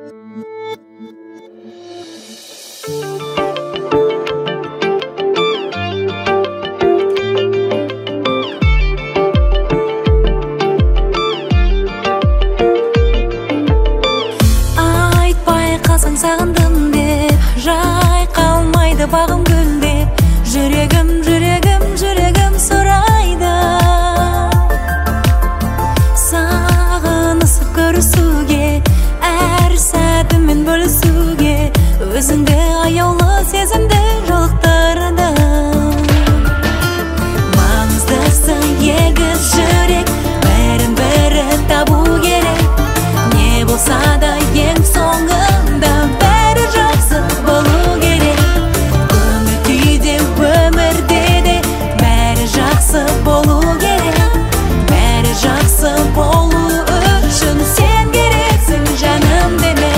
Сағындым деп жайқалмайды бағым гүлдеп, жүрегім сұрайды. Сағынысып көрісуге, әр сәтімен бөлісуге, өзіңді аяулы сезімді жолықтырды. Маңыздысы егіз жүрек, бірін-бірі табу керек. Не болса да ең соңында бәрі жақсы болу керек. Көңіл күйде, өмірде де бәрі жақсы болу керек. Бәрі жақсы болу үшін сен керексің, жаным деме.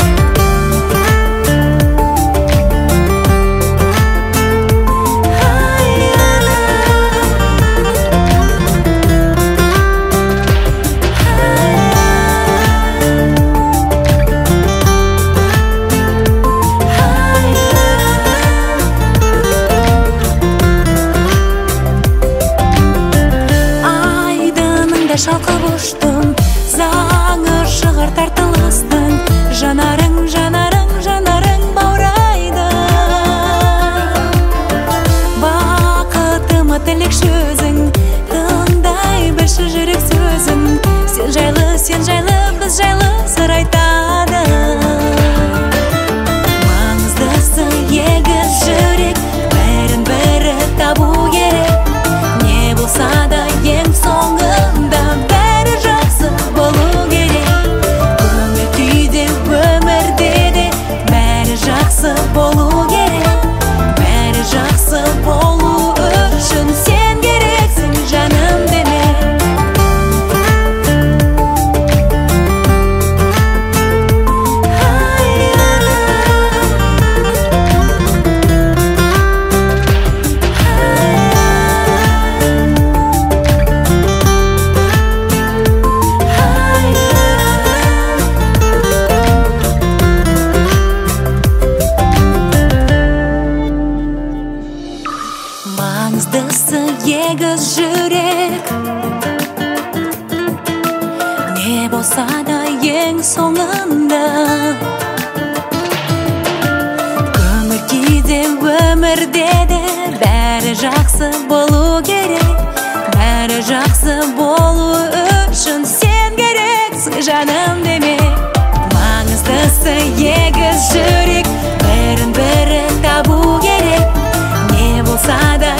Шалқып ұштым, заңы шығар тартылыстың, жанарың баурайды. Бақытыма тілекші өзің, тыңдай білші жүрек сөзім. Сен жайлы, біз жайлы сыр айтады. Маңыздысы егіз жүрек, бірін-бірі табу керек. Не болса да ең соңында бәрі жақсы болу керек. Көңіл күйде, өмірде де бәрі жақсы болу керек. Бәрі жақсы болу үшін сен керексің, жаным деме. Маңыздысы егіз жүрек, не болса да ең соңында. Көңіл күйде, өмірде де бәрі жақсы болу керек. Бәрі жақсы болу үшін сен керексің, жаным деме. Маңыздысы егіз жүрек, бірін-бірі табу керек. Не болса да